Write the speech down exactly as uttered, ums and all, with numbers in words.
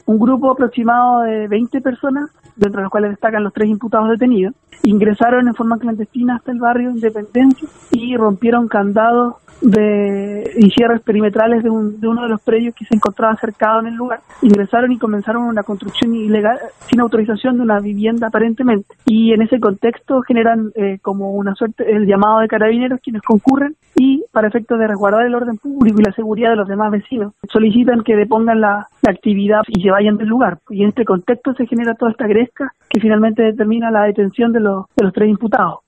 un grupo aproximado de veinte personas, dentro de los cuales destacan los tres imputados detenidos, ingresaron en forma clandestina hasta el barrio Independencia y rompieron candados de y cierres perimetrales de, un, de uno de los predios que se encontraba cercado en el lugar. Ingresaron y comenzaron una construcción ilegal sin autorización de una vivienda aparentemente, y en ese contexto generan eh, como una suerte el llamado de carabineros, quienes concurren y para efectos de resguardar el orden público y la seguridad de los demás vecinos solicitan que depongan la, la actividad y se vayan del lugar, y en este contexto se genera toda esta gresca que finalmente determina la detención de los, de los tres imputados.